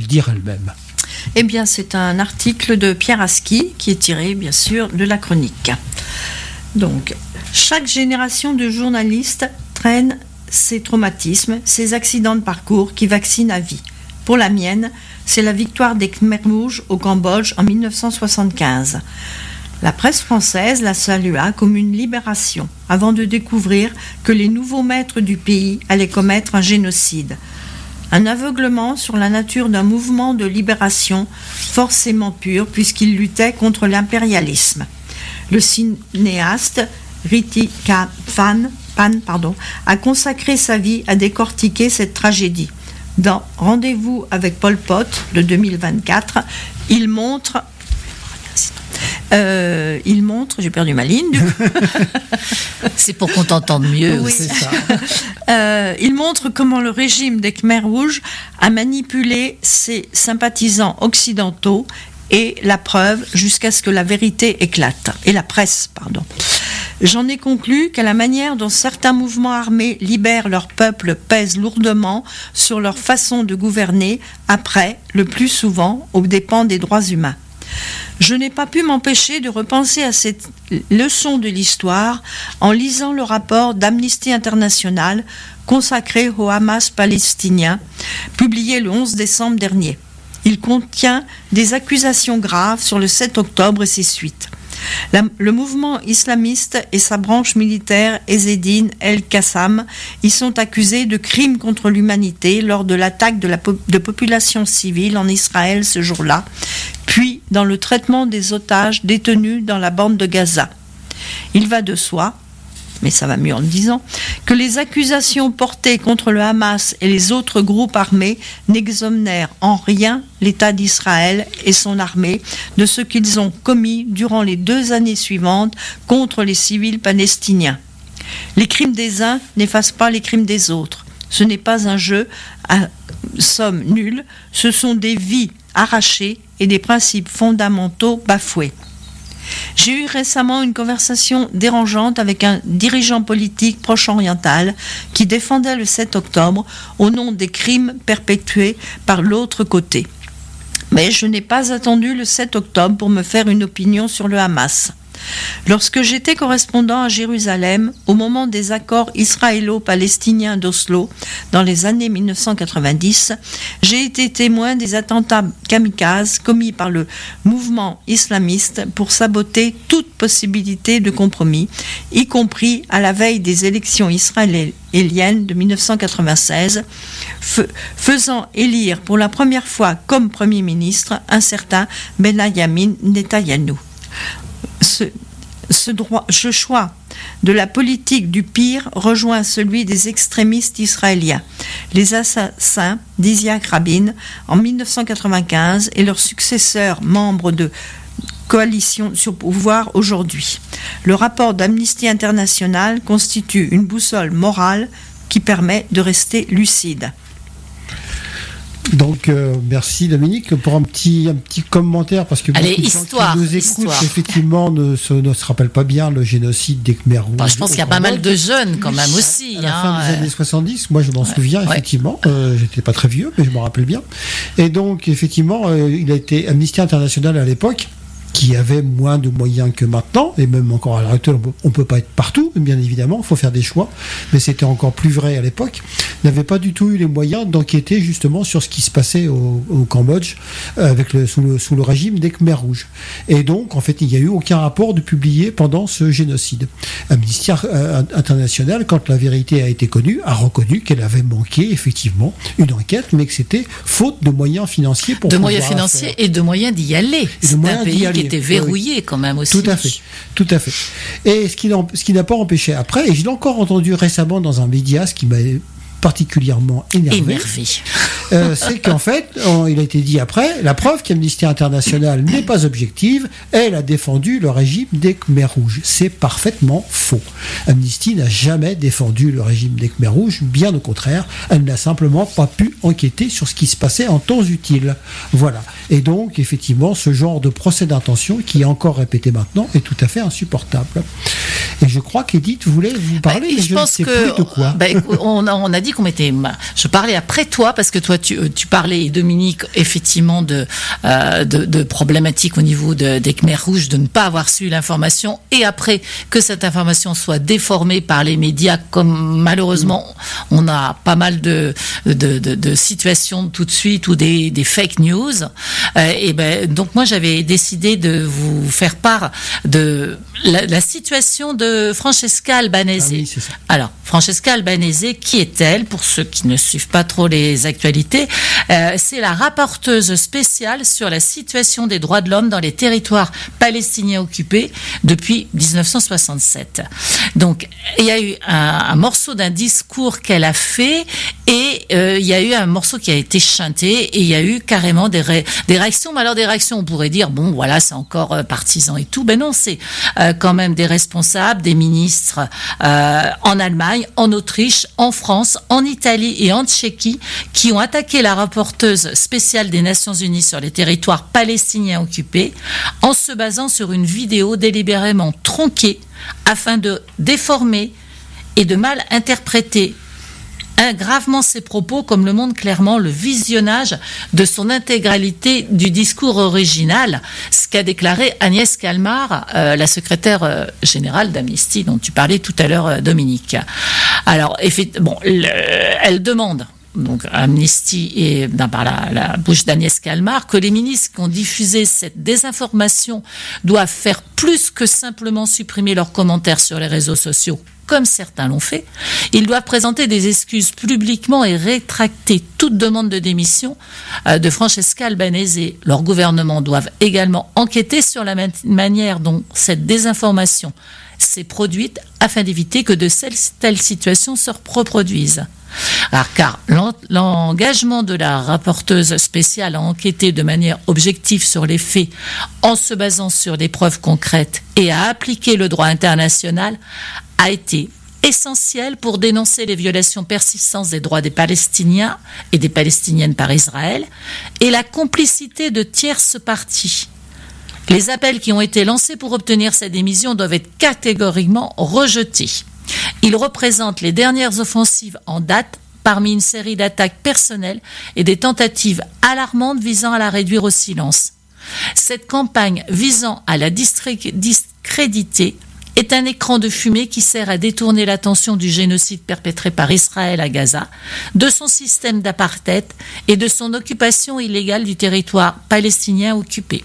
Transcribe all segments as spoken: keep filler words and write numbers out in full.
dire elle-même. Eh bien, c'est un article de Pierre Aski qui est tiré, bien sûr, de la chronique. Donc, chaque génération de journalistes traîne ses traumatismes, ses accidents de parcours qui vaccinent à vie. Pour la mienne, c'est la victoire des Khmers rouges au Cambodge en dix-neuf cent soixante-quinze. La presse française la salua comme une libération, avant de découvrir que les nouveaux maîtres du pays allaient commettre un génocide. Un aveuglement sur la nature d'un mouvement de libération forcément pur, puisqu'il luttait contre l'impérialisme. Le cinéaste Ritika Pan, Pan pardon, a consacré sa vie à décortiquer cette tragédie. Dans Rendez-vous avec Pol Pot de deux mille vingt-quatre, il montre... Euh, il montre, j'ai perdu ma ligne. Du coup. C'est pour qu'on t'entende mieux. Oui. C'est ça. Euh, il montre comment le régime des Khmers rouges a manipulé ses sympathisants occidentaux et la preuve jusqu'à ce que la vérité éclate. Et la presse, pardon. J'en ai conclu qu'à la manière dont certains mouvements armés libèrent leur peuple pèse lourdement sur leur façon de gouverner, après, le plus souvent, aux dépens des droits humains. Je n'ai pas pu m'empêcher de repenser à cette leçon de l'histoire en lisant le rapport d'Amnesty International consacré au Hamas palestinien, publié le onze décembre dernier. Il contient des accusations graves sur le sept octobre et ses suites. La, le mouvement islamiste et sa branche militaire Ezzedine El-Qassam y sont accusés de crimes contre l'humanité lors de l'attaque de la po- de populations civiles en Israël ce jour-là, puis dans le traitement des otages détenus dans la bande de Gaza. Il va de soi, mais ça va mieux en le disant, que les accusations portées contre le Hamas et les autres groupes armés n'exonèrent en rien l'État d'Israël et son armée de ce qu'ils ont commis durant les deux années suivantes contre les civils palestiniens. Les crimes des uns n'effacent pas les crimes des autres. Ce n'est pas un jeu à somme nulle, ce sont des vies arrachées et des principes fondamentaux bafoués. J'ai eu récemment une conversation dérangeante avec un dirigeant politique proche-oriental qui défendait le sept octobre au nom des crimes perpétués par l'autre côté. Mais je n'ai pas attendu le sept octobre pour me faire une opinion sur le Hamas. Lorsque j'étais correspondant à Jérusalem, au moment des accords israélo-palestiniens d'Oslo, dans les années dix-neuf cent quatre-vingt-dix, j'ai été témoin des attentats kamikazes commis par le mouvement islamiste pour saboter toute possibilité de compromis, y compris à la veille des élections israéliennes de dix-neuf cent quatre-vingt-seize, f- faisant élire pour la première fois comme Premier ministre un certain Benyamin Netanyahou. Ce, ce, droit, ce choix de la politique du pire rejoint celui des extrémistes israéliens, les assassins d'Yitzhak Rabin en dix-neuf cent quatre-vingt-quinze et leurs successeurs membres de coalition sur pouvoir aujourd'hui. Le rapport d'Amnesty International constitue une boussole morale qui permet de rester lucide. Donc euh, merci Dominique pour un petit un petit commentaire parce que Allez, beaucoup de histoire, gens qui nous écoutent histoire. effectivement ne se ne se rappellent pas bien le génocide des Khmers rouges. Bah, je pense qu'il y a pas mal de jeunes quand même aussi. À la hein, fin des euh... années soixante-dix, moi je m'en Ouais, souviens ouais. effectivement. Euh, j'étais pas très vieux, mais je m'en rappelle bien. Et donc effectivement, euh, il a été Amnesty International à l'époque, qui avait moins de moyens que maintenant, et même encore à l'heure actuelle, on ne peut pas être partout, bien évidemment, il faut faire des choix, mais c'était encore plus vrai à l'époque, n'avait pas du tout eu les moyens d'enquêter justement sur ce qui se passait au, au Cambodge euh, avec le, sous, le, sous le régime des Khmers rouges. Et donc, en fait, il n'y a eu aucun rapport de publié pendant ce génocide. Amnesty International, quand la vérité a été connue, a reconnu qu'elle avait manqué effectivement une enquête, mais que c'était faute de moyens financiers pour de pouvoir moyens financiers faire. et de moyens d'y aller. Et de C'est moyens un d'y pays aller. qui était verrouillé Oui. quand même aussi. Tout à fait, tout à fait. Et ce qui, ce qui n'a pas empêché après, et je l'ai encore entendu récemment dans un média, ce qui m'a particulièrement énervé, Énervé. euh, c'est qu'en fait, on, il a été dit après, la preuve qu'Amnesty International n'est pas objective, elle a défendu le régime des Khmers rouges. C'est parfaitement faux. Amnesty n'a jamais défendu le régime des Khmers rouges, bien au contraire, elle n'a simplement pas pu enquêter sur ce qui se passait en temps utile. Voilà. Et donc, effectivement, ce genre de procès d'intention, qui est encore répété maintenant, est tout à fait insupportable. Et je crois qu'Edith voulait vous parler, Bah, mais je je pense ne sais que plus de quoi. bah, on, a, on a dit dit qu'on mettait. Je parlais après toi parce que toi tu, tu parlais, Dominique, effectivement de, euh, de, de problématiques au niveau de, des Khmers rouges, de ne pas avoir su l'information et après que cette information soit déformée par les médias, comme malheureusement on a pas mal de, de, de, de situations tout de suite ou des, des fake news. Euh, et ben donc moi j'avais décidé de vous faire part de la, la situation de Francesca Albanese. Ah oui, c'est ça. Alors, Francesca Albanese, qui est-elle? Pour ceux qui ne suivent pas trop les actualités, euh, c'est la rapporteuse spéciale sur la situation des droits de l'homme dans les territoires palestiniens occupés depuis dix-neuf cent soixante-sept. Donc, il y a eu un, un morceau d'un discours qu'elle a fait et euh, il y a eu un morceau qui a été chanté et il y a eu carrément des, ré, des réactions. Mais alors, des réactions, on pourrait dire, bon, voilà, c'est encore euh, partisan et tout. Ben non, c'est euh, quand même des responsables, des ministres euh, en Allemagne, en Autriche, en France, en Italie et en Tchéquie qui ont attaqué la rapporteuse spéciale des Nations Unies sur les territoires palestiniens occupés en se basant sur une vidéo délibérément tronquée afin de déformer et de mal interpréter gravement ses propos, comme le montre clairement le visionnage de son intégralité du discours original, ce qu'a déclaré Agnès Calmar, euh, la secrétaire euh, générale d'Amnesty dont tu parlais tout à l'heure, euh, Dominique. Alors, bon, le, elle demande donc Amnesty et ben, par la, la bouche d'Agnès Calmar, que les ministres qui ont diffusé cette désinformation doivent faire plus que simplement supprimer leurs commentaires sur les réseaux sociaux, comme certains l'ont fait. Ils doivent présenter des excuses publiquement et rétracter toute demande de démission euh, de Francesca Albanese. Leurs gouvernements doivent également enquêter sur la man- manière dont cette désinformation s'est produite afin d'éviter que de telles, telles situations se reproduisent. Alors, car l'engagement de la rapporteuse spéciale à enquêter de manière objective sur les faits en se basant sur des preuves concrètes et à appliquer le droit international a été essentiel pour dénoncer les violations persistantes des droits des Palestiniens et des Palestiniennes par Israël et la complicité de tierces parties. Les appels qui ont été lancés pour obtenir cette démission doivent être catégoriquement rejetés. Ils représentent les dernières offensives en date parmi une série d'attaques personnelles et des tentatives alarmantes visant à la réduire au silence. Cette campagne visant à la discréditer est un écran de fumée qui sert à détourner l'attention du génocide perpétré par Israël à Gaza, de son système d'apartheid et de son occupation illégale du territoire palestinien occupé.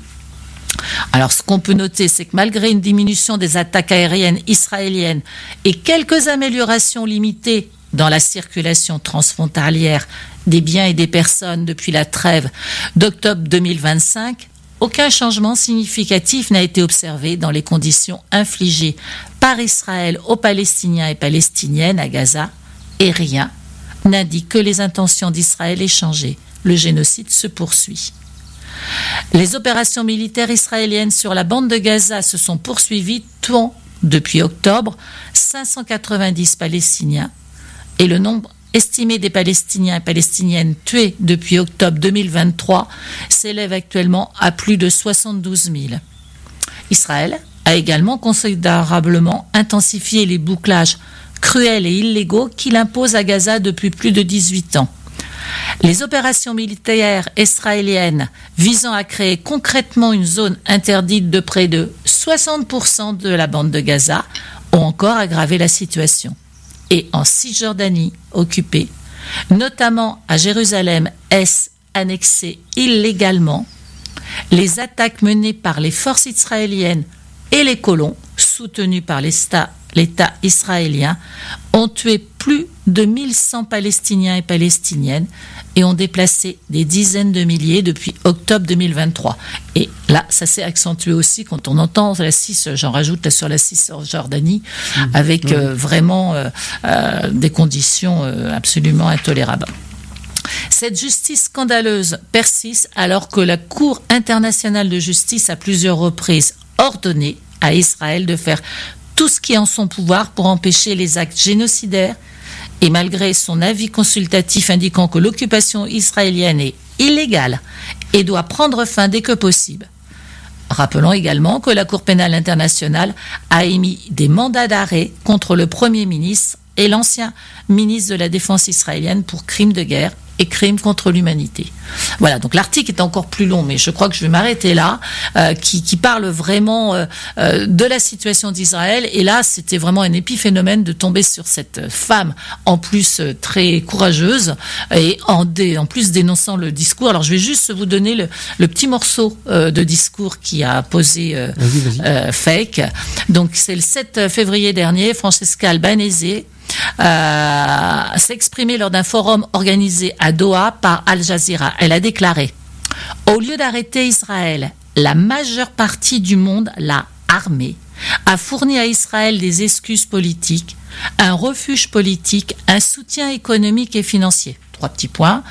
Alors, ce qu'on peut noter, c'est que malgré une diminution des attaques aériennes israéliennes et quelques améliorations limitées dans la circulation transfrontalière des biens et des personnes depuis la trêve d'octobre deux mille vingt-cinq, aucun changement significatif n'a été observé dans les conditions infligées par Israël aux Palestiniens et Palestiniennes à Gaza, et rien n'indique que les intentions d'Israël aient changé. Le génocide se poursuit. Les opérations militaires israéliennes sur la bande de Gaza se sont poursuivies, tuant depuis octobre cinq cent quatre-vingt-dix Palestiniens et le nombre estimé des Palestiniens et Palestiniennes tués depuis octobre deux mille vingt-trois s'élève actuellement à plus de soixante-douze mille. Israël a également considérablement intensifié les bouclages cruels et illégaux qu'il impose à Gaza depuis plus de dix-huit ans. Les opérations militaires israéliennes visant à créer concrètement une zone interdite de près de soixante pour cent de la bande de Gaza ont encore aggravé la situation. Et en Cisjordanie occupée, notamment à Jérusalem-Est annexée illégalement, les attaques menées par les forces israéliennes et les colons, soutenus par l'État, l'État israélien, ont tué plus de mille cent Palestiniens et Palestiniennes et ont déplacé des dizaines de milliers depuis octobre deux mille vingt-trois. Et là, ça s'est accentué aussi quand on entend la Cis, j'en rajoute sur la Cisjordanie, mmh. avec mmh. Euh, vraiment euh, euh, des conditions euh, absolument intolérables. Cette justice scandaleuse persiste alors que la Cour internationale de justice a plusieurs reprises ordonné à Israël de faire tout ce qui est en son pouvoir pour empêcher les actes génocidaires, et malgré son avis consultatif indiquant que l'occupation israélienne est illégale et doit prendre fin dès que possible. Rappelons également que la Cour pénale internationale a émis des mandats d'arrêt contre le Premier ministre et l'ancien ministre de la Défense israélienne pour crimes de guerre et crimes contre l'humanité. Voilà, donc l'article est encore plus long, mais je crois que je vais m'arrêter là, euh, qui, qui parle vraiment euh, euh, de la situation d'Israël. Et là, c'était vraiment un épiphénomène de tomber sur cette femme, en plus euh, très courageuse, et en, dé, en plus dénonçant le discours. Alors, je vais juste vous donner le, le petit morceau euh, de discours qui a posé euh, vas-y, vas-y. Euh, Fake. Donc, c'est le sept février dernier, Francesca Albanese Euh, s'est exprimée lors d'un forum organisé à Doha par Al Jazeera. Elle a déclaré: au lieu d'arrêter Israël, la majeure partie du monde l'a armé, a fourni à Israël des excuses politiques, un refuge politique, un soutien économique et financier. Trois petits points.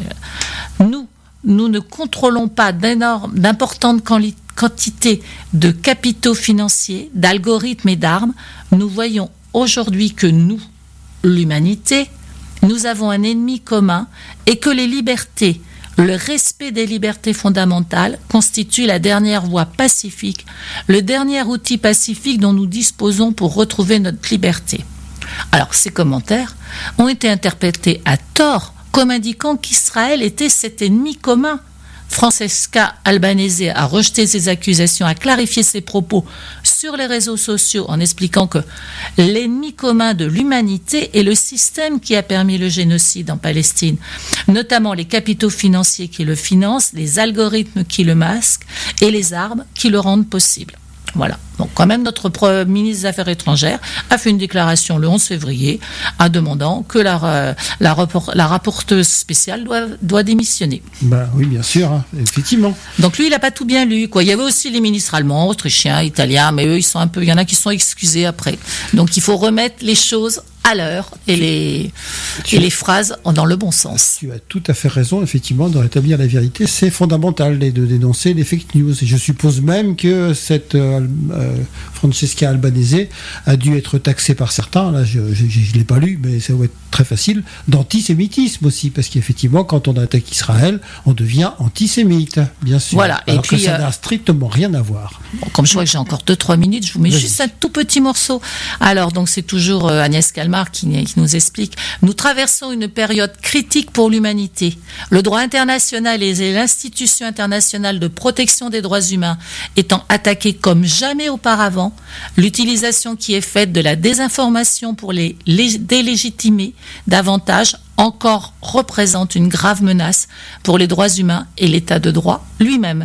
Nous, nous ne contrôlons pas d'énormes, d'importantes quantités de capitaux financiers, d'algorithmes et d'armes. Nous voyons aujourd'hui que nous, l'humanité, nous avons un ennemi commun et que les libertés, le respect des libertés fondamentales constituent la dernière voie pacifique, le dernier outil pacifique dont nous disposons pour retrouver notre liberté. Alors, ces commentaires ont été interprétés à tort comme indiquant qu'Israël était cet ennemi commun. Francesca Albanese a rejeté ces accusations, a clarifié ses propos sur les réseaux sociaux en expliquant que l'ennemi commun de l'humanité est le système qui a permis le génocide en Palestine, notamment les capitaux financiers qui le financent, les algorithmes qui le masquent et les armes qui le rendent possible. Voilà. Donc, quand même, notre ministre des Affaires étrangères a fait une déclaration le onze février en demandant que la, la, rapport, la rapporteuse spéciale doit, doit démissionner. Ben oui, bien sûr, hein, effectivement. Donc, lui, il n'a pas tout bien lu, quoi. Il y avait aussi les ministres allemands, autrichiens, italiens, mais eux, ils sont un peu, il y en a qui sont excusés après. Donc, il faut remettre les choses à l'heure et les, tu, et les phrases dans le bon sens. Tu as tout à fait raison, effectivement, de rétablir la vérité. C'est fondamental de dénoncer les fake news. Et je suppose même que cette euh, Francesca Albanese a dû être taxée par certains, là je ne l'ai pas lu, mais ça doit être très facile, d'antisémitisme aussi, parce qu'effectivement, quand on attaque Israël, on devient antisémite, bien sûr. Voilà. Alors et puis, que ça euh... n'a strictement rien à voir. Bon, comme je vois que j'ai encore deux trois minutes, je vous mets Vas-y. juste un tout petit morceau. Alors, donc, c'est toujours euh, Agnès Calmar qui, qui nous explique. Nous traversons une période critique pour l'humanité. Le droit international et l'institution internationale de protection des droits humains étant attaqués comme jamais auparavant, l'utilisation qui est faite de la désinformation pour les lég- délégitimer davantage encore représente une grave menace pour les droits humains et l'état de droit lui-même.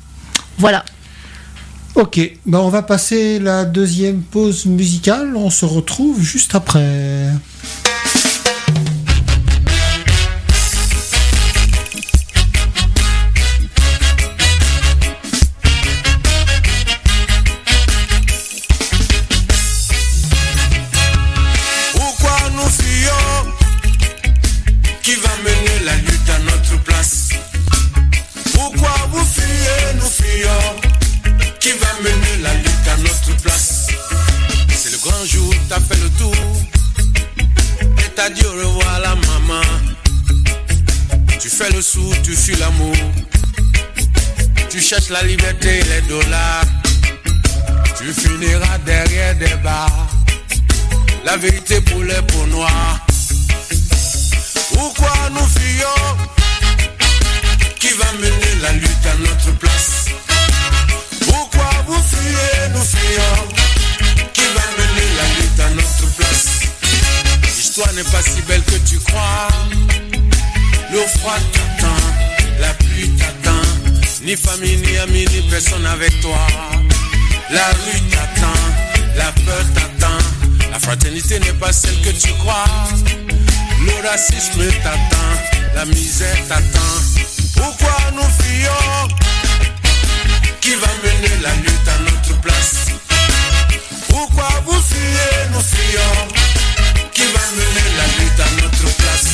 Voilà. Ok, ben on va passer la deuxième pause musicale. On se retrouve juste après. Pourquoi nous fuyons? Qui va mener la lutte à notre place? Pourquoi vous fuyez, nous fuyons? Qui va mener la lutte à notre place? C'est le grand jour, t'as fait le tour et t'as dit au revoir à la maman. Tu fais le sou, tu fuis l'amour, tu cherches la liberté et les dollars. Tu finiras derrière des bars, la vérité pour les peaux noires. Pourquoi nous fuyons? Qui va mener la lutte à notre place? Pourquoi vous fuyez, nous fuyons? Qui va mener la lutte à notre place? L'histoire n'est pas si belle que tu crois. L'eau froide t'attend, la pluie t'attend. Ni famille, ni amis, ni personne avec toi. La rue t'attend, la peur t'attend. La fraternité n'est pas celle que tu crois. Le racisme t'attend, la misère t'attend. Pourquoi nous fuyons? Qui va mener la lutte à notre place? Pourquoi vous fuyez, nous fuyons? Qui va mener la lutte à notre place?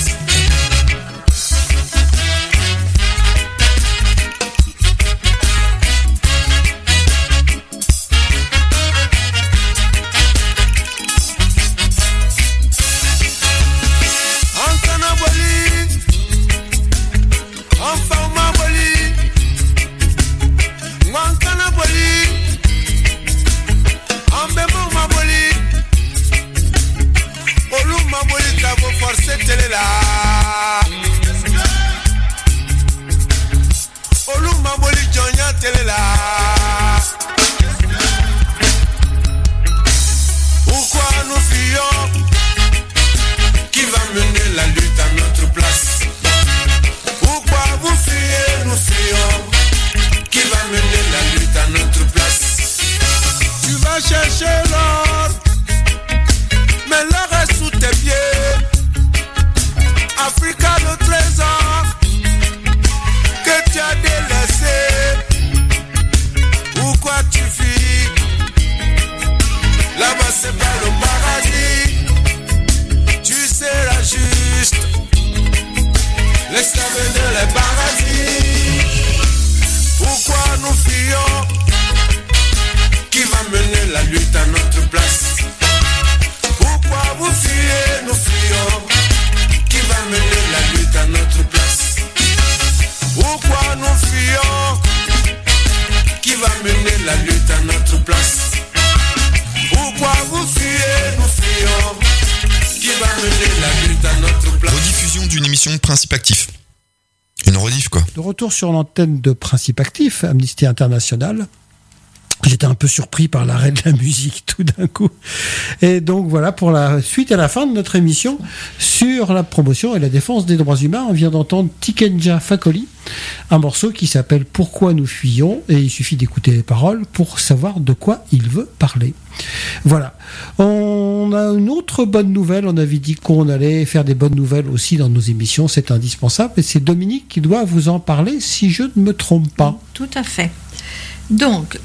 En Kanaboli, en Fauma télé là. Pourquoi nous fuyons? Qui va mener la lutte à notre place? Pourquoi vous fuyez? Nous fuyons. Qui va mener la lutte à notre place? Tu vas chercher l'or, mais l'or est sous tes pieds. Africa, le trésor que tu as délaissé. Pourquoi tu fuis? Là-bas c'est pas le paradis. Tu seras juste l'esclave de les paradis. Pourquoi nous fuyons? Qui va mener la lutte à notre place? Pourquoi vous fuyez? Nous fuyons. Qui va mener la lutte à notre place? Pourquoi nous fuyons? Qui va mener la lutte à notre place? Pourquoi vous fuyez? Nous fuyons. Qui va mener la lutte à notre place? Rediffusion d'une émission de Principe Actif. Une rediff, quoi. De retour sur l'antenne de Principe Actif, Amnesty International. J'étais un peu surpris par l'arrêt de la musique tout d'un coup. Et donc voilà, pour la suite et la fin de notre émission sur la promotion et la défense des droits humains, on vient d'entendre Tikenja Fakoly, un morceau qui s'appelle Pourquoi nous fuyons, et il suffit d'écouter les paroles pour savoir de quoi il veut parler. Voilà. On a une autre bonne nouvelle, on avait dit qu'on allait faire des bonnes nouvelles aussi dans nos émissions, c'est indispensable, et c'est Dominique qui doit vous en parler si je ne me trompe pas. Tout à fait. Donc,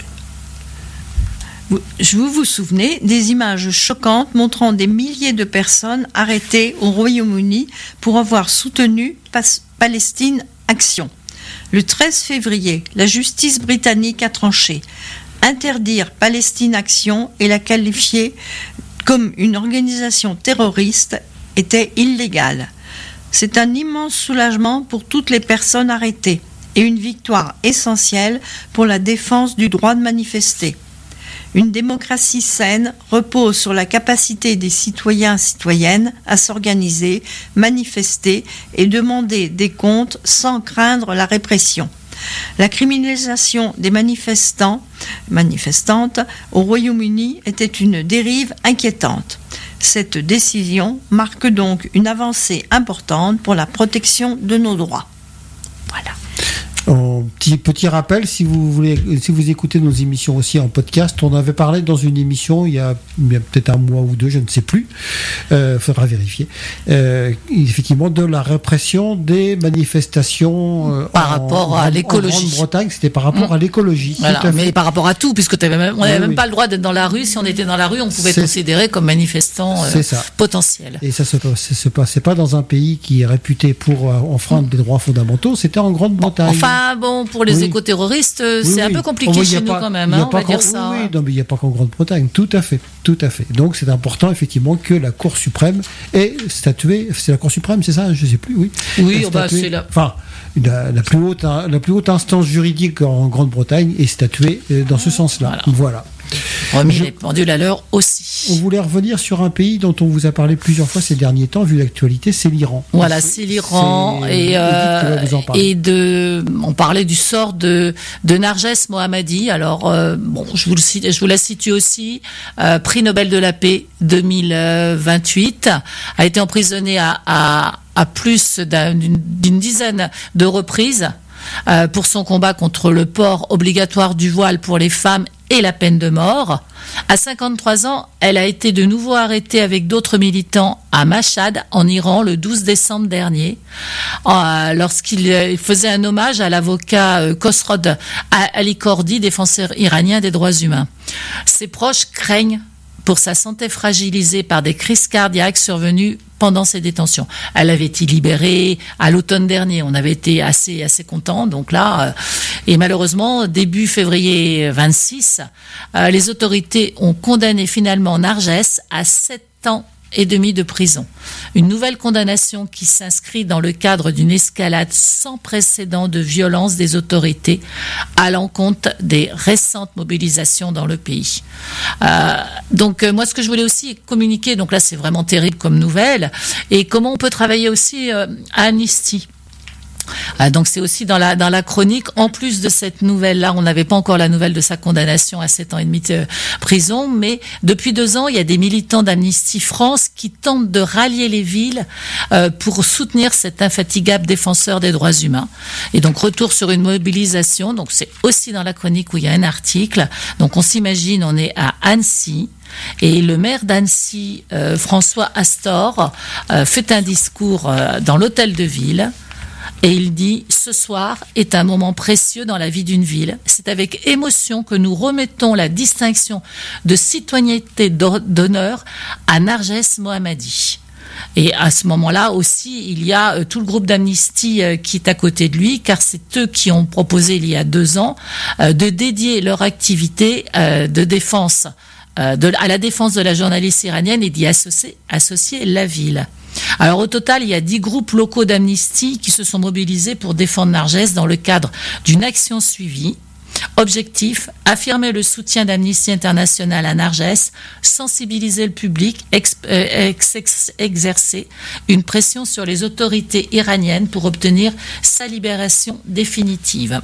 je vous vous souvenez des images choquantes montrant des milliers de personnes arrêtées au Royaume-Uni pour avoir soutenu Palestine Action. Le treize février, la justice britannique a tranché. Interdire Palestine Action et la qualifier comme une organisation terroriste était illégal. C'est un immense soulagement pour toutes les personnes arrêtées et une victoire essentielle pour la défense du droit de manifester. Une démocratie saine repose sur la capacité des citoyens et citoyennes à s'organiser, manifester et demander des comptes sans craindre la répression. La criminalisation des manifestants, manifestantes au Royaume-Uni était une dérive inquiétante. Cette décision marque donc une avancée importante pour la protection de nos droits. Voilà. Oh, petit, petit rappel, si vous voulez, si vous écoutez nos émissions aussi en podcast, on avait parlé dans une émission il y a, il y a peut-être un mois ou deux, je ne sais plus, euh, faudra vérifier, euh, effectivement de la répression des manifestations euh, par en, rapport à en, l'écologie. En Grande-Bretagne, c'était par rapport mmh. à l'écologie. Voilà, mais par rapport à tout, puisque t'avais même, on n'avait oui, même oui. pas le droit d'être dans la rue. Si on était dans la rue, on pouvait être considéré comme manifestant euh, potentiel. Et ça se, se, se passait pas dans un pays qui est réputé pour euh, enfreindre mmh. des droits fondamentaux, c'était en Grande-Bretagne. Enfin, Ah bon, pour les oui. écoterroristes, oui, c'est oui. un peu compliqué oh, chez nous pas, quand même, hein, on va dire ça. Oui, oui, non, mais il n'y a pas qu'en Grande-Bretagne, tout à fait, tout à fait. Donc c'est important effectivement que la Cour suprême ait statué, c'est la Cour suprême, c'est ça, je ne sais plus, oui. Oui, bah, c'est la... Enfin, la, la, plus haute, la plus haute instance juridique en Grande-Bretagne est statuée dans ce sens-là. Voilà. voilà. Remis les pendules à l'heure aussi. On voulait revenir sur un pays dont on vous a parlé plusieurs fois ces derniers temps, vu l'actualité, c'est l'Iran. Voilà, c'est, c'est l'Iran c'est et, euh, et de, on parlait du sort de, de Narges Mohammadi. Alors, euh, bon, je vous, le, je vous la situe aussi. Euh, prix Nobel de la paix deux mille vingt-huit, a été emprisonné à, à, à plus d'une, d'une dizaine de reprises. Euh, pour son combat contre le port obligatoire du voile pour les femmes et la peine de mort. À cinquante-trois ans, elle a été de nouveau arrêtée avec d'autres militants à Mashhad, en Iran, le douze décembre dernier, euh, lorsqu'il euh, faisait un hommage à l'avocat euh, Khosrow Ali Kordi, défenseur iranien des droits humains. Ses proches craignent pour sa santé fragilisée par des crises cardiaques survenues pendant ses détentions. Elle avait été libérée à l'automne dernier. On avait été assez assez contents. Donc là, euh, et malheureusement, début février vingt-six, euh, les autorités ont condamné finalement Narges à sept ans et demi de prison. Une nouvelle condamnation qui s'inscrit dans le cadre d'une escalade sans précédent de violence des autorités à l'encontre des récentes mobilisations dans le pays. Euh, donc euh, moi ce que je voulais aussi communiquer, donc là c'est vraiment terrible comme nouvelle, et comment on peut travailler aussi euh, à Amnesty. Ah, donc c'est aussi dans la dans la chronique. En plus de cette nouvelle-là, on n'avait pas encore la nouvelle de sa condamnation à sept ans et demi de prison, mais depuis deux ans, il y a des militants d'Amnesty France qui tentent de rallier les villes euh, pour soutenir cet infatigable défenseur des droits humains. Et donc retour sur une mobilisation. Donc c'est aussi dans la chronique où il y a un article. Donc on s'imagine, on est à Annecy. Et le maire d'Annecy, euh, François Astor, euh, fait un discours euh, dans l'hôtel de ville. Et il dit « Ce soir est un moment précieux dans la vie d'une ville. C'est avec émotion que nous remettons la distinction de citoyenneté d'honneur à Narges Mohammadi. » Et à ce moment-là aussi, il y a euh, tout le groupe d'Amnesty euh, qui est à côté de lui, car c'est eux qui ont proposé il y a deux ans euh, de dédier leur activité euh, de défense euh, de, à la défense de la journaliste iranienne et d'y associer, associer la ville. Alors au total, il y a dix groupes locaux d'Amnesty qui se sont mobilisés pour défendre Narges dans le cadre d'une action suivie. Objectif, affirmer le soutien d'Amnesty International à Narges, sensibiliser le public, ex, euh, ex, ex, exercer une pression sur les autorités iraniennes pour obtenir sa libération définitive.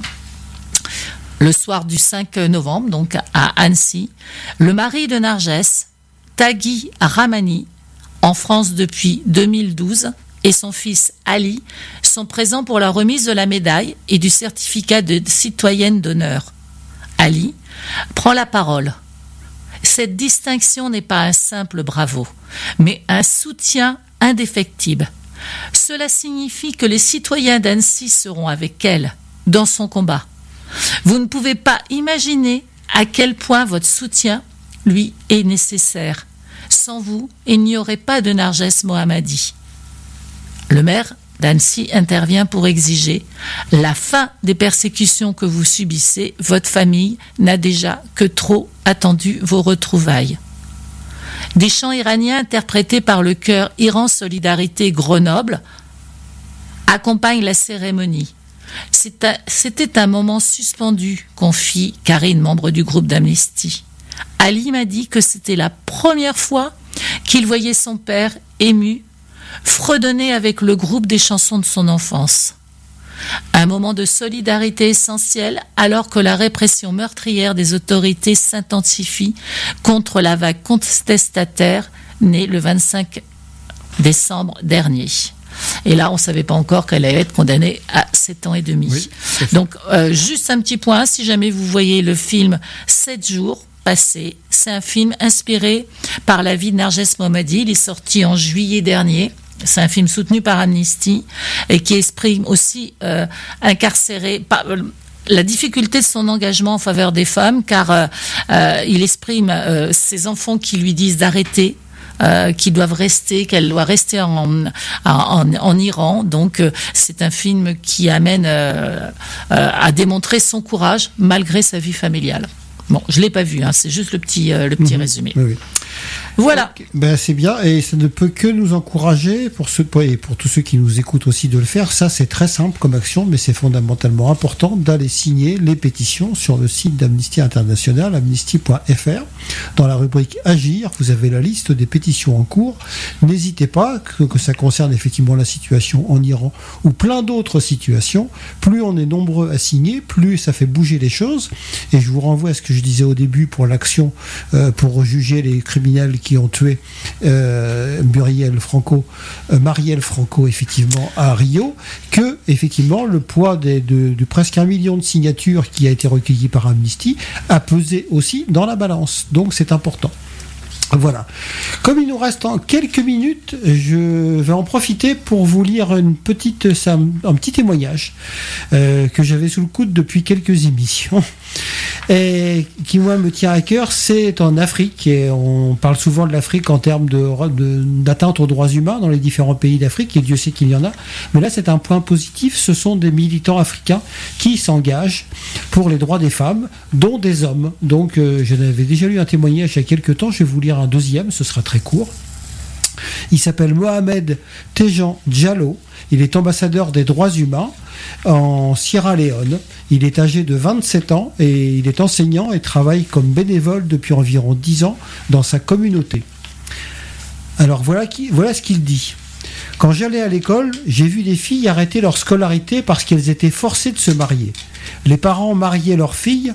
Le soir du cinq novembre, donc à Annecy, le mari de Narges, Taghi Rahmani, en France depuis deux mille douze, et son fils Ali sont présents pour la remise de la médaille et du certificat de citoyenne d'honneur. Ali prend la parole. Cette distinction n'est pas un simple bravo, mais un soutien indéfectible. Cela signifie que les citoyens d'Annecy seront avec elle dans son combat. Vous ne pouvez pas imaginer à quel point votre soutien lui est nécessaire. Sans vous, il n'y aurait pas de Narges Mohammadi. Le maire d'Annecy intervient pour exiger la fin des persécutions que vous subissez. Votre famille n'a déjà que trop attendu vos retrouvailles. Des chants iraniens interprétés par le chœur Iran Solidarité Grenoble accompagnent la cérémonie. C'est un, c'était un moment suspendu, confie Karine, membre du groupe d'Amnesty. Ali m'a dit que c'était la première fois qu'il voyait son père ému fredonner avec le groupe des chansons de son enfance. Un moment de solidarité essentiel alors que la répression meurtrière des autorités s'intensifie contre la vague contestataire née le vingt-cinq décembre dernier. Et là, on ne savait pas encore qu'elle allait être condamnée à sept ans et demi. Oui, donc, euh, juste un petit point, si jamais vous voyez le film sept jours passés, c'est un film inspiré par la vie de Narges Mohammadi. Il est sorti en juillet dernier. C'est un film soutenu par Amnesty et qui exprime aussi euh, incarcéré par, euh, la difficulté de son engagement en faveur des femmes, car euh, euh, il exprime euh, ses enfants qui lui disent d'arrêter. Euh, qui doivent rester, qu'elle doit rester en, en, en Iran. Donc, euh, c'est un film qui amène euh, euh, à démontrer son courage malgré sa vie familiale. Bon, je l'ai pas vu, hein, c'est juste le petit, euh, le petit mmh. résumé. Oui, oui. Voilà. Okay. Ben, c'est bien et ça ne peut que nous encourager pour ceux et pour tous ceux qui nous écoutent aussi de le faire. Ça, c'est très simple comme action, mais c'est fondamentalement important d'aller signer les pétitions sur le site d'Amnesty International, amnesty point f r. Dans la rubrique Agir, vous avez la liste des pétitions en cours. N'hésitez pas, que, que ça concerne effectivement la situation en Iran ou plein d'autres situations. Plus on est nombreux à signer, plus ça fait bouger les choses. Et je vous renvoie à ce que je disais au début pour l'action euh, pour juger les criminels qui ont tué euh, Muriel Franco, euh, Marielle Franco, effectivement, à Rio, que, effectivement, le poids des, de, de presque un million de signatures qui a été recueilli par Amnesty a pesé aussi dans la balance. Donc, c'est important. Voilà. Comme il nous reste en quelques minutes, je vais en profiter pour vous lire une petite, un, un petit témoignage euh, que j'avais sous le coude depuis quelques émissions et qui moi me tient à cœur. C'est en Afrique et on parle souvent de l'Afrique en termes de, de, d'atteinte aux droits humains dans les différents pays d'Afrique et Dieu sait qu'il y en a. Mais là c'est un point positif. Ce sont des militants africains qui s'engagent pour les droits des femmes, dont des hommes. Donc euh, je n'avais déjà lu un témoignage il y a quelques temps. Je vais vous lire un deuxième, ce sera très court. Il s'appelle Mohamed Tejan Diallo. Il est ambassadeur des droits humains en Sierra Leone. Il est âgé de vingt-sept ans et il est enseignant et travaille comme bénévole depuis environ dix ans dans sa communauté. Alors voilà, qui, voilà ce qu'il dit. Quand j'allais à l'école, j'ai vu des filles arrêter leur scolarité parce qu'elles étaient forcées de se marier. Les parents mariaient leurs filles.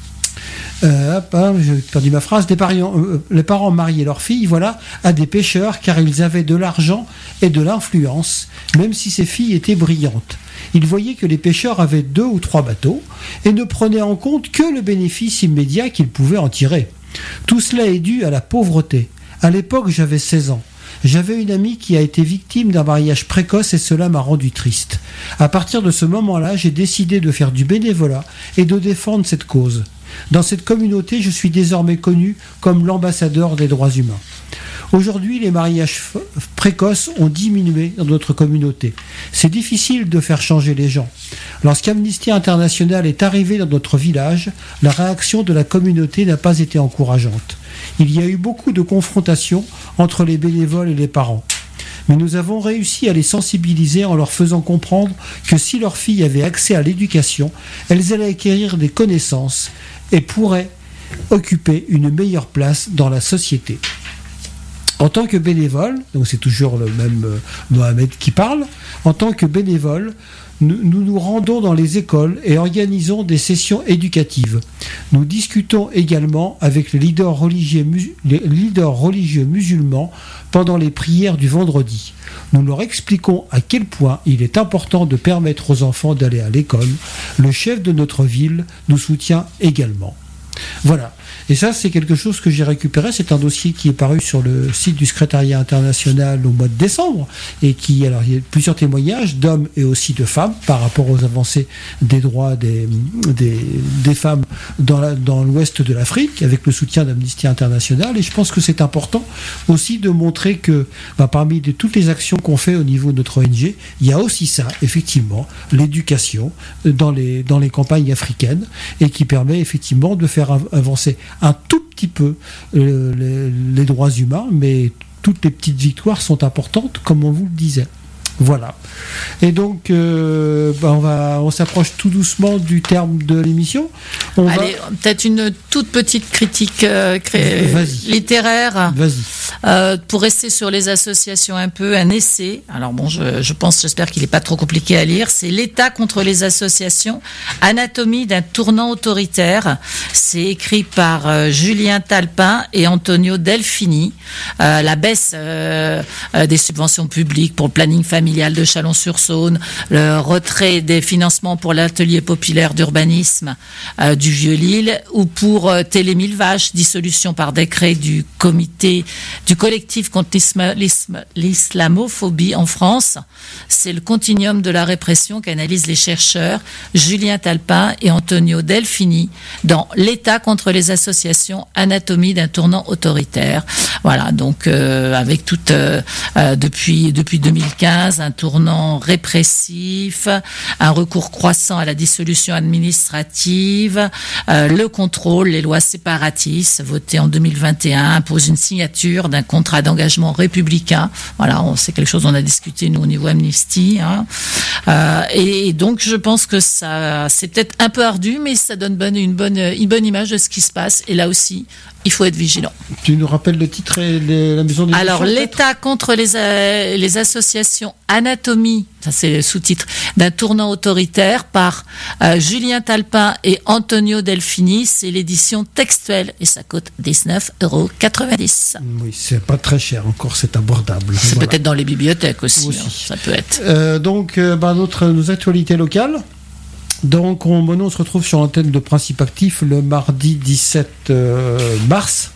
Euh, hop, hein, j'ai perdu ma phrase. Les parents, euh, les parents mariaient leurs filles, voilà, à des pêcheurs car ils avaient de l'argent et de l'influence, même si ces filles étaient brillantes. Ils voyaient que les pêcheurs avaient deux ou trois bateaux et ne prenaient en compte que le bénéfice immédiat qu'ils pouvaient en tirer. Tout cela est dû à la pauvreté. À l'époque, j'avais seize ans. J'avais une amie qui a été victime d'un mariage précoce et cela m'a rendu triste. À partir de ce moment-là, j'ai décidé de faire du bénévolat et de défendre cette cause. Dans cette communauté, je suis désormais connu comme l'ambassadeur des droits humains. Aujourd'hui, les mariages f- précoces ont diminué dans notre communauté. C'est difficile de faire changer les gens. Lorsqu'Amnesty International est arrivé dans notre village, la réaction de la communauté n'a pas été encourageante. Il y a eu beaucoup de confrontations entre les bénévoles et les parents. Mais nous avons réussi à les sensibiliser en leur faisant comprendre que si leurs filles avaient accès à l'éducation, elles allaient acquérir des connaissances et pourraient occuper une meilleure place dans la société. En tant que bénévole, donc c'est toujours le même euh, Mohamed qui parle, en tant que bénévole, nous, nous nous rendons dans les écoles et organisons des sessions éducatives. Nous discutons également avec les leaders religieux, mus- les leaders religieux musulmans pendant les prières du vendredi. Nous leur expliquons à quel point il est important de permettre aux enfants d'aller à l'école. Le chef de notre ville nous soutient également. Voilà. Et ça, c'est quelque chose que j'ai récupéré. C'est un dossier qui est paru sur le site du secrétariat international au mois de décembre et qui, alors, il y a plusieurs témoignages d'hommes et aussi de femmes par rapport aux avancées des droits des, des, des femmes dans, la, dans l'ouest de l'Afrique avec le soutien d'Amnesty International. Et je pense que c'est important aussi de montrer que, bah, parmi de, toutes les actions qu'on fait au niveau de notre O N G, il y a aussi ça, effectivement, l'éducation dans les, dans les campagnes africaines et qui permet effectivement de faire avancer un tout petit peu euh, les, les droits humains, mais toutes les petites victoires sont importantes, comme on vous le disait. Voilà. Et donc, euh, bah on, va, on s'approche tout doucement du terme de l'émission. On Allez, va... peut-être une toute petite critique euh, cré... littéraire. Vas-y. Euh, pour rester sur les associations un peu, un essai. Alors bon, je, je pense, j'espère qu'il n'est pas trop compliqué à lire. C'est l'État contre les associations, anatomie d'un tournant autoritaire. C'est écrit par euh, Julien Talpin et Antonio Delfini. Euh, la baisse euh, euh, des subventions publiques pour le planning familial de Chalon-sur-Saône, le retrait des financements pour l'atelier populaire d'urbanisme euh, du Vieux-Lille ou pour euh, Télé Mille Vaches, dissolution par décret du comité du collectif contre l'islam, l'islamophobie en France. C'est le continuum de la répression qu'analysent les chercheurs Julien Talpin et Antonio Delfini dans l'État contre les associations, anatomie d'un tournant autoritaire. Voilà, donc euh, avec toute euh, euh, depuis depuis deux mille quinze un tournant répressif, un recours croissant à la dissolution administrative, euh, le contrôle, les lois séparatistes votées en deux mille vingt et un imposent une signature d'un contrat d'engagement républicain. Voilà, on, c'est quelque chose dont on a discuté nous au niveau Amnesty. Hein. Euh, et, et donc je pense que ça, c'est peut-être un peu ardu, mais ça donne bonne, une bonne une bonne image de ce qui se passe. Et là aussi, il faut être vigilant. Tu nous rappelles le titre et les, la maison d'édition? Alors, l'État contre les, euh, les associations, anatomie, ça c'est le sous-titre, d'un tournant autoritaire par euh, Julien Talpin et Antonio Delfini. C'est l'édition textuelle et ça coûte dix-neuf euros quatre-vingt-dix. Oui, c'est pas très cher encore, c'est abordable. C'est voilà. peut-être dans les bibliothèques aussi, aussi. Hein, ça peut être. Euh, donc, euh, bah, notre, nos actualités locales. Donc, on, bon, on se retrouve sur l'antenne de Principe Actif le mardi dix-sept mars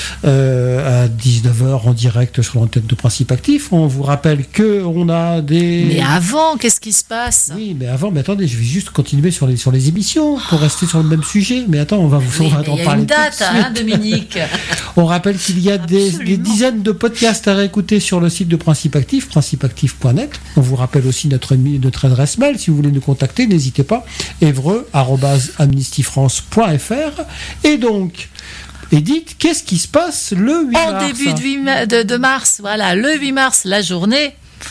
euh, à dix-neuf heures en direct sur l'antenne de Principe Actif. On vous rappelle que on a des... Mais avant, qu'est-ce qui se passe? Oui, mais avant, mais attendez, je vais juste continuer sur les, sur les émissions pour rester sur le même sujet. Mais attends, on va vous Oui, on va mais en il y a parler une date, tout de hein, suite. Dominique. On rappelle qu'il y a des, des dizaines de podcasts à réécouter sur le site de Principe Actif, principe actif point net. On vous rappelle aussi notre, notre adresse mail. Si vous voulez nous contacter, n'hésitez pas. évreux arobase amnesty france point f r. Et donc, Edith, qu'est-ce qui se passe le huit mars? En début de, huit ma- de, de mars, voilà, le huit mars, la journée.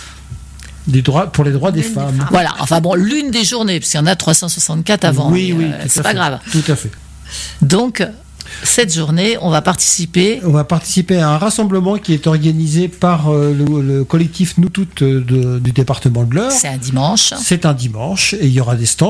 Des droits, pour les droits des Des femmes. femmes. Voilà, enfin bon, l'une des journées, parce qu'il y en a trois cent soixante-quatre avant. Oui, mais, oui, euh, tout c'est à pas fait. grave. Tout à fait. Donc, cette journée, on va participer. On va participer à un rassemblement qui est organisé par euh, le, le collectif Nous Toutes euh, de- du département de l'Eure. C'est un dimanche. C'est un dimanche et il y aura des stands.